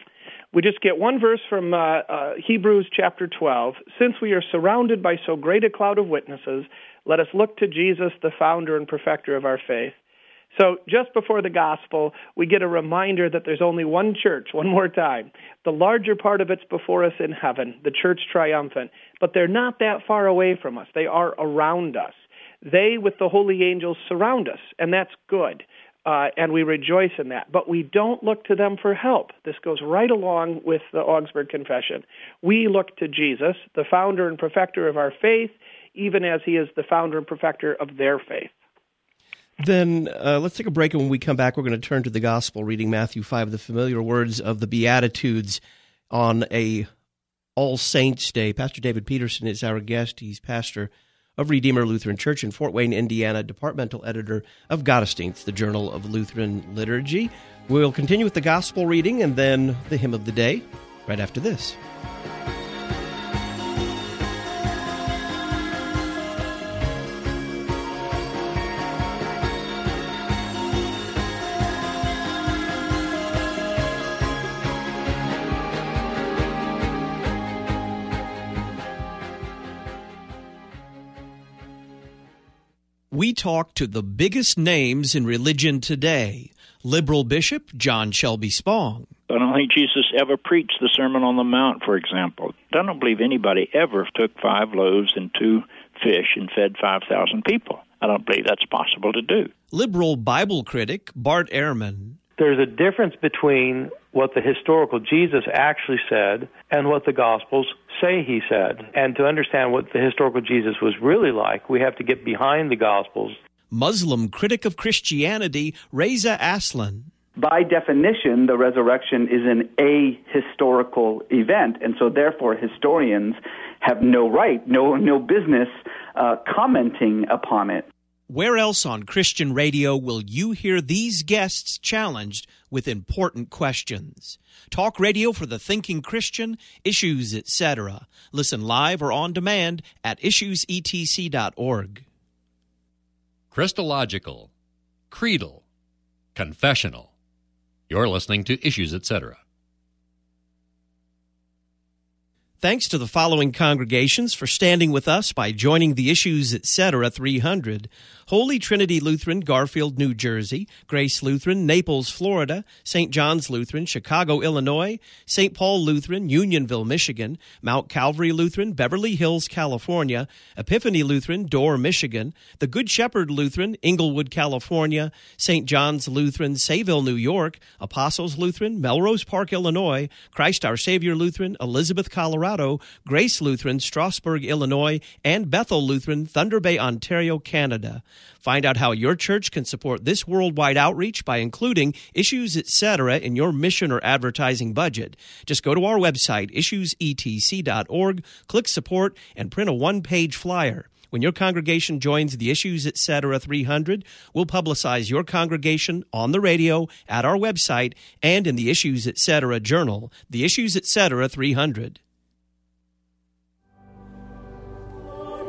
We just get one verse from Hebrews chapter 12. Since we are surrounded by so great a cloud of witnesses, let us look to Jesus, the founder and perfecter of our faith. So just before the gospel, we get a reminder that there's only one church, one more time. The larger part of it's before us in heaven, the church triumphant. But they're not that far away from us. They are around us. They, with the holy angels, surround us, and that's good. And we rejoice in that. But we don't look to them for help. This goes right along with the Augsburg Confession. We look to Jesus, the founder and perfecter of our faith, even as he is the founder and perfecter of their faith. Then let's take a break, and when we come back, we're going to turn to the gospel, reading Matthew 5, the familiar words of the Beatitudes on a All Saints Day. Pastor David Peterson is our guest. He's pastor of Redeemer Lutheran Church in Fort Wayne, Indiana, departmental editor of Gottesdienst, the Journal of Lutheran Liturgy. We'll continue with the gospel reading and then the hymn of the day right after this. We talk to the biggest names in religion today. Liberal Bishop John Shelby Spong. I don't think Jesus ever preached the Sermon on the Mount, for example. I don't believe anybody ever took 5 loaves and 2 fish and fed 5,000 people. I don't believe that's possible to do. Liberal Bible critic Bart Ehrman. There's a difference between what the historical Jesus actually said and what the Gospels say he said. And to understand what the historical Jesus was really like, we have to get behind the Gospels. Muslim critic of Christianity Reza Aslan. By definition, the resurrection is an ahistorical event, and so therefore historians have no right, no business commenting upon it. Where else on Christian radio will you hear these guests challenged with important questions? Talk radio for the thinking Christian, Issues, etc. Listen live or on demand at issuesetc.org. Christological, creedal, confessional. You're listening to Issues, etc. Thanks to the following congregations for standing with us by joining the Issues, etc. 300. Holy Trinity Lutheran, Garfield, New Jersey; Grace Lutheran, Naples, Florida; St. John's Lutheran, Chicago, Illinois; St. Paul Lutheran, Unionville, Michigan; Mount Calvary Lutheran, Beverly Hills, California; Epiphany Lutheran, Dorr, Michigan; the Good Shepherd Lutheran, Inglewood, California; St. John's Lutheran, Sayville, New York; Apostles Lutheran, Melrose Park, Illinois; Christ Our Savior Lutheran, Elizabeth, Colorado; Grace Lutheran, Strasburg, Illinois; and Bethel Lutheran, Thunder Bay, Ontario, Canada. Find out how your church can support this worldwide outreach by including Issues, etc. in your mission or advertising budget. Just go to our website, issuesetc.org, click Support, and print a one-page flyer. When your congregation joins the Issues, etc. 300, we'll publicize your congregation on the radio, at our website, and in the Issues, etc. journal, the Issues, etc. 300.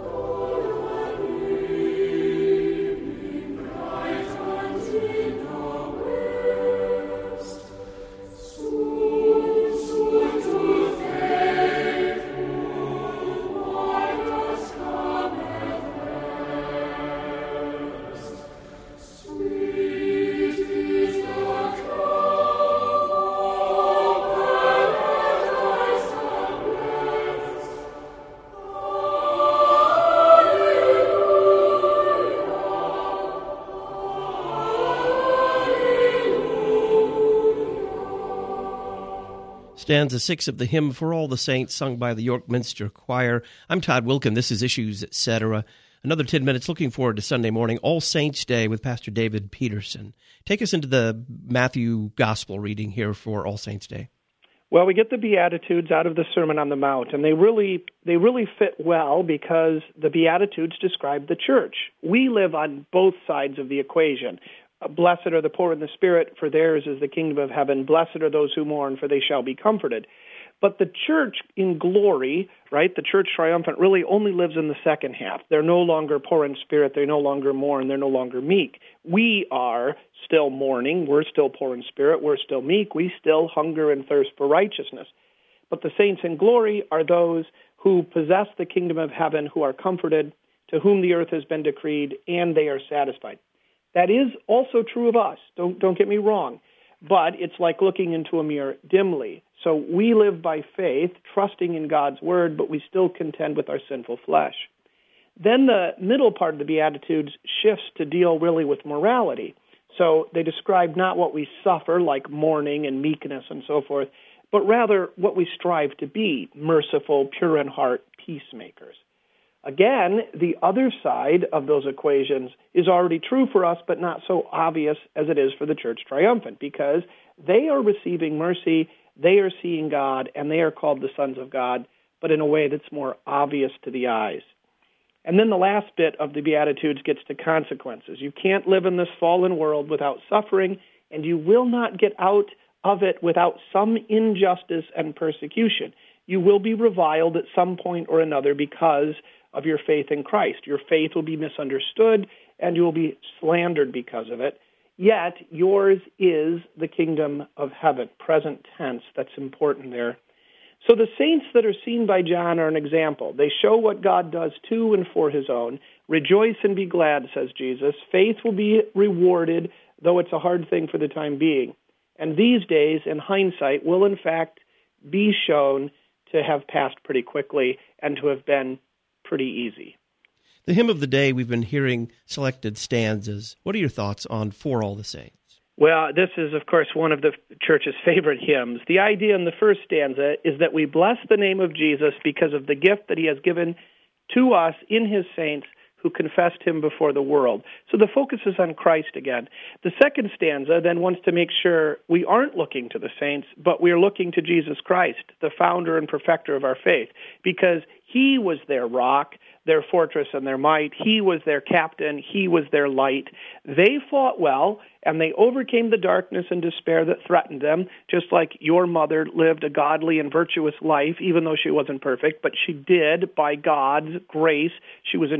Stanza 6 of the Hymn for All the Saints, sung by the York Minster Choir. I'm Todd Wilkin. This is Issues, Etc. Another 10 minutes. Looking forward to Sunday morning, All Saints Day, with Pastor David Peterson. Take us into the Matthew Gospel reading here for All Saints Day. Well, we get the Beatitudes out of the Sermon on the Mount, and they really fit well because the Beatitudes describe the church. We live on both sides of the equation. Blessed are the poor in the spirit, for theirs is the kingdom of heaven. Blessed are those who mourn, for they shall be comforted. But the church in glory, right, the church triumphant, really only lives in the second half. They're no longer poor in spirit. They no longer mourn. They're no longer meek. We are still mourning. We're still poor in spirit. We're still meek. We still hunger and thirst for righteousness. But the saints in glory are those who possess the kingdom of heaven, who are comforted, to whom the earth has been decreed, and they are satisfied. That is also true of us. Don't get me wrong. But it's like looking into a mirror dimly. So we live by faith, trusting in God's word, but we still contend with our sinful flesh. Then the middle part of the Beatitudes shifts to deal really with morality. So they describe not what we suffer, like mourning and meekness and so forth, but rather what we strive to be, merciful, pure in heart, peacemakers. Again, the other side of those equations is already true for us, but not so obvious as it is for the church triumphant, because they are receiving mercy, they are seeing God, and they are called the sons of God, but in a way that's more obvious to the eyes. And then the last bit of the Beatitudes gets to consequences. You can't live in this fallen world without suffering, and you will not get out of it without some injustice and persecution. You will be reviled at some point or another because of your faith in Christ. Your faith will be misunderstood, and you will be slandered because of it. Yet, yours is the kingdom of heaven. Present tense, that's important there. So the saints that are seen by John are an example. They show what God does to and for his own. Rejoice and be glad, says Jesus. Faith will be rewarded, though it's a hard thing for the time being. And these days, in hindsight, will in fact be shown to have passed pretty quickly and to have been pretty easy. The hymn of the day, we've been hearing selected stanzas. What are your thoughts on For All the Saints? Well, this is, of course, one of the church's favorite hymns. The idea in the first stanza is that we bless the name of Jesus because of the gift that he has given to us in his saints who confessed him before the world. So the focus is on Christ again. The second stanza then wants to make sure we aren't looking to the saints, but we're looking to Jesus Christ, the founder and perfecter of our faith, because he was their rock, their fortress, and their might. He was their captain. He was their light. They fought well, and they overcame the darkness and despair that threatened them, just like your mother lived a godly and virtuous life, even though she wasn't perfect, but she did by God's grace. She was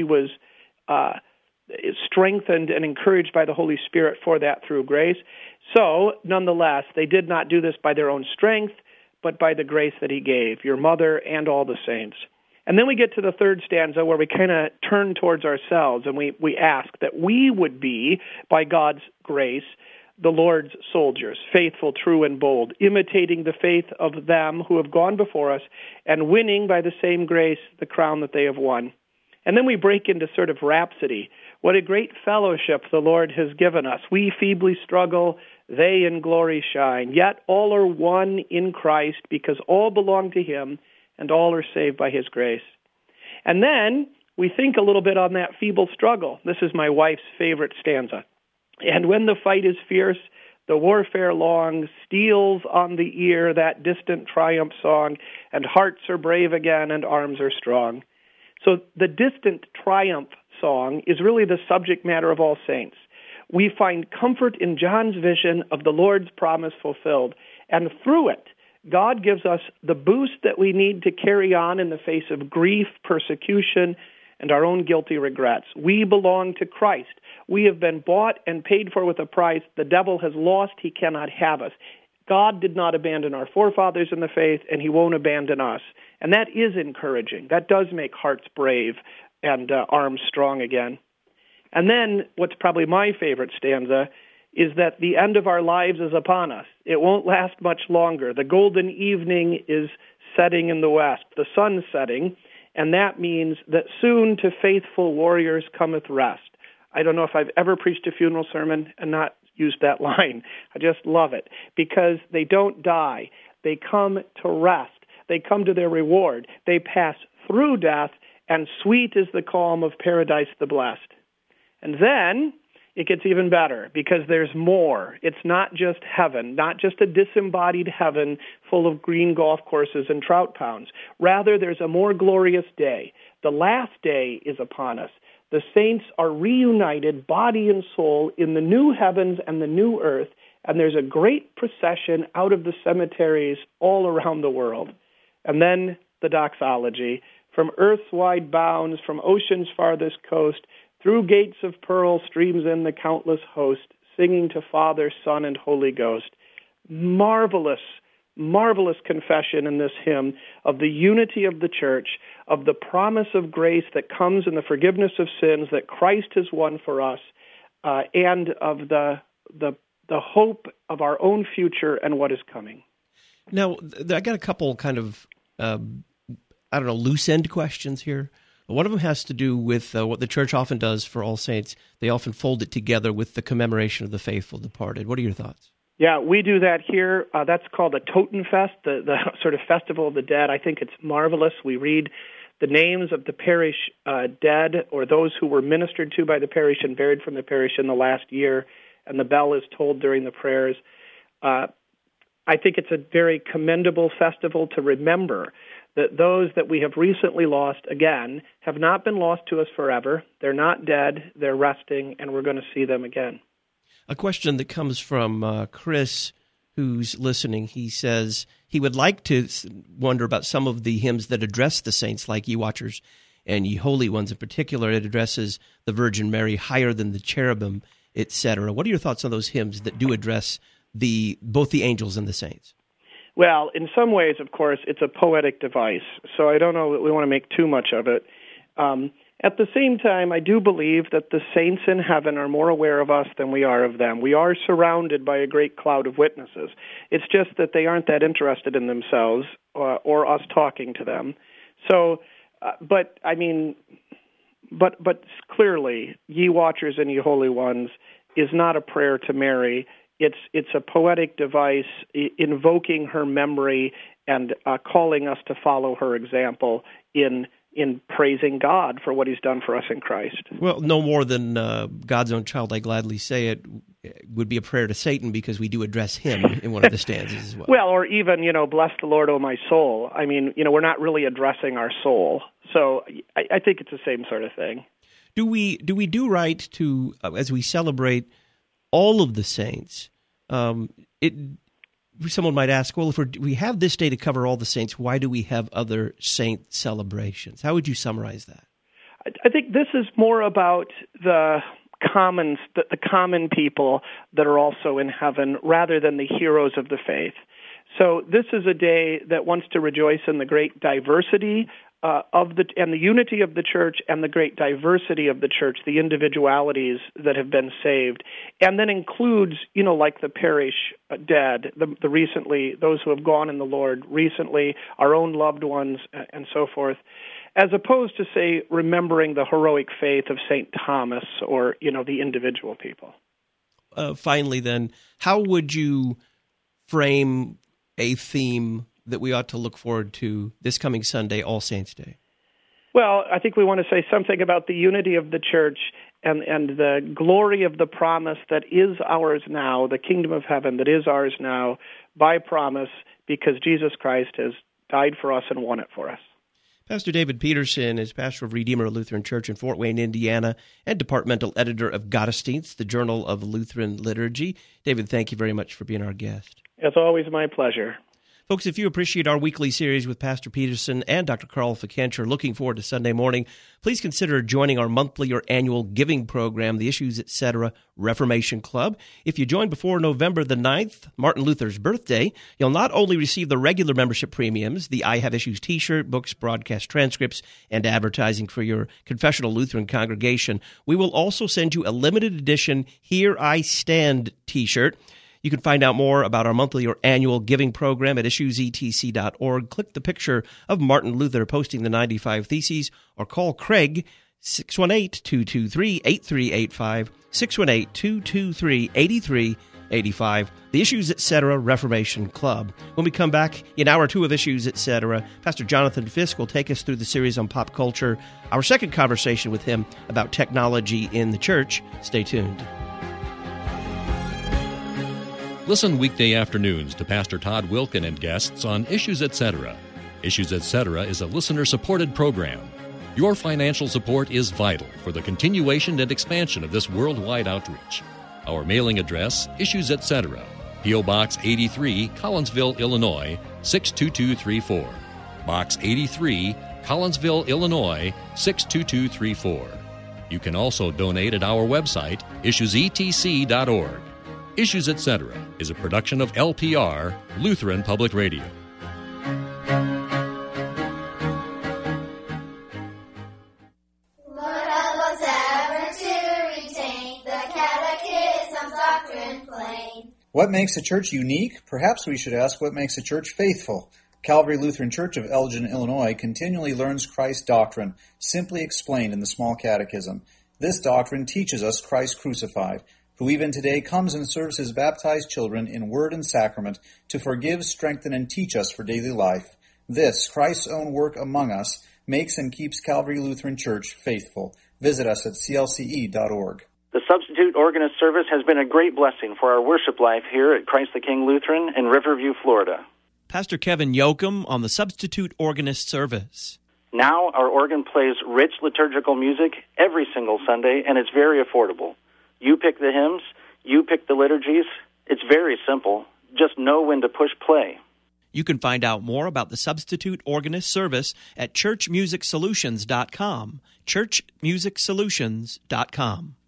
strengthened and encouraged by the Holy Spirit for that through grace. So, nonetheless, they did not do this by their own strength, but by the grace that he gave, your mother and all the saints. And then we get to the third stanza where we kind of turn towards ourselves and we ask that we would be, by God's grace, the Lord's soldiers, faithful, true, and bold, imitating the faith of them who have gone before us and winning by the same grace the crown that they have won. And then we break into sort of rhapsody. What a great fellowship the Lord has given us. We feebly struggle, they in glory shine. Yet all are one in Christ because all belong to him and all are saved by his grace. And then we think a little bit on that feeble struggle. This is my wife's favorite stanza. And when the fight is fierce, the warfare long, steals on the ear that distant triumph song, and hearts are brave again and arms are strong. So the distant triumph song is really the subject matter of All Saints. We find comfort in John's vision of the Lord's promise fulfilled, and through it, God gives us the boost that we need to carry on in the face of grief, persecution, and our own guilty regrets. We belong to Christ. We have been bought and paid for with a price. The devil has lost. He cannot have us. God did not abandon our forefathers in the faith, and he won't abandon us. And that is encouraging. That does make hearts brave and arms strong again. And then what's probably my favorite stanza is that the end of our lives is upon us. It won't last much longer. The golden evening is setting in the west, the sun setting, and that means that soon to faithful warriors cometh rest. I don't know if I've ever preached a funeral sermon and not used that line. I just love it because they don't die. They come to rest. They come to their reward. They pass through death, and sweet is the calm of paradise the blessed. And then it gets even better because there's more. It's not just heaven, not just a disembodied heaven full of green golf courses and trout pounds. Rather, there's a more glorious day. The last day is upon us. The saints are reunited, body and soul, in the new heavens and the new earth, and there's a great procession out of the cemeteries all around the world. And then the doxology, from earth's wide bounds, from ocean's farthest coast, through gates of pearl streams in the countless host, singing to Father, Son, and Holy Ghost. Marvelous, marvelous confession in this hymn of the unity of the church, of the promise of grace that comes in the forgiveness of sins that Christ has won for us, and of the hope of our own future and what is coming. Now, I got a couple kind of, loose end questions here. One of them has to do with what the church often does for All Saints. They often fold it together with the commemoration of the faithful departed. What are your thoughts? Yeah, we do that here. That's called the Totenfest, the sort of Festival of the Dead. I think it's marvelous. We read the names of the parish dead or those who were ministered to by the parish and buried from the parish in the last year, and the bell is tolled during the prayers. I think it's a very commendable festival to remember that those that we have recently lost, again, have not been lost to us forever. They're not dead. They're resting, and we're going to see them again. A question that comes from Chris, who's listening. He says he would like to wonder about some of the hymns that address the saints, like Ye Watchers and Ye Holy Ones in particular. It addresses the Virgin Mary higher than the cherubim, etc. What are your thoughts on those hymns that do address both the angels and the saints? Well, in some ways, of course, it's a poetic device, so I don't know that we want to make too much of it. At the same time, I do believe that the saints in heaven are more aware of us than we are of them. We are surrounded by a great cloud of witnesses. It's just that they aren't that interested in themselves or us talking to them. So, but clearly, Ye Watchers and Ye Holy Ones is not a prayer to Mary. It's a poetic device invoking her memory and calling us to follow her example in praising God for what he's done for us in Christ. Well, no more than God's own child, I gladly say it, would be a prayer to Satan, because we do address him in one of the stanzas as well. Well, or even, bless the Lord, O my soul. I mean, we're not really addressing our soul. So I think it's the same sort of thing. Do we do right to, as we celebrate all of the saints, someone might ask, well, if we have this day to cover all the saints, why do we have other saint celebrations? How would you summarize that? I think this is more about the common people that are also in heaven rather than the heroes of the faith. So this is a day that wants to rejoice in the great diversity and the unity of the church and the great diversity of the church, the individualities that have been saved, and then includes, like the parish dead, the recently, those who have gone in the Lord recently, our own loved ones, and so forth, as opposed to, say, remembering the heroic faith of St. Thomas or, the individual people. Finally, then, how would you frame a theme that we ought to look forward to this coming Sunday, All Saints' Day? Well, I think we want to say something about the unity of the church and the glory of the promise that is ours now, the kingdom of heaven that is ours now by promise, because Jesus Christ has died for us and won it for us. Pastor David Peterson is pastor of Redeemer Lutheran Church in Fort Wayne, Indiana, and departmental editor of Gottesdienst, the Journal of Lutheran Liturgy. David, thank you very much for being our guest. It's always my pleasure. Folks, if you appreciate our weekly series with Pastor Peterson and Dr. Carl Fikencher, looking forward to Sunday morning, please consider joining our monthly or annual giving program, the Issues, Etc. Reformation Club. If you join before November the 9th, Martin Luther's birthday, you'll not only receive the regular membership premiums, the I Have Issues t-shirt, books, broadcast transcripts, and advertising for your confessional Lutheran congregation, we will also send you a limited edition Here I Stand t-shirt. You can find out more about our monthly or annual giving program at issuesetc.org. Click the picture of Martin Luther posting the 95 Theses, or call Craig, 618-223-8385, 618-223-8385. 85, the Issues Etc. Reformation Club. When we come back in Hour 2 of Issues Etc., Pastor Jonathan Fisk will take us through the series on pop culture, our second conversation with him about technology in the church. Stay tuned. Listen weekday afternoons to Pastor Todd Wilkin and guests on Issues Etc. Issues Etc. is a listener-supported program. Your financial support is vital for the continuation and expansion of this worldwide outreach. Our mailing address, Issues Etc., P.O. Box 83, Collinsville, Illinois, 62234. Box 83, Collinsville, Illinois, 62234. You can also donate at our website, issuesetc.org. Issues Etc. is a production of LPR, Lutheran Public Radio. What makes a church unique? Perhaps we should ask what makes a church faithful. Calvary Lutheran Church of Elgin, Illinois continually learns Christ's doctrine, simply explained in the Small Catechism. This doctrine teaches us Christ crucified, who even today comes and serves his baptized children in word and sacrament to forgive, strengthen, and teach us for daily life. This, Christ's own work among us, makes and keeps Calvary Lutheran Church faithful. Visit us at clce.org. The Substitute Organist service has been a great blessing for our worship life here at Christ the King Lutheran in Riverview, Florida. Pastor Kevin Yoakum on the Substitute Organist service. Now our organ plays rich liturgical music every single Sunday, and it's very affordable. You pick the hymns, you pick the liturgies. It's very simple. Just know when to push play. You can find out more about the Substitute Organist service at churchmusicsolutions.com. churchmusicsolutions.com.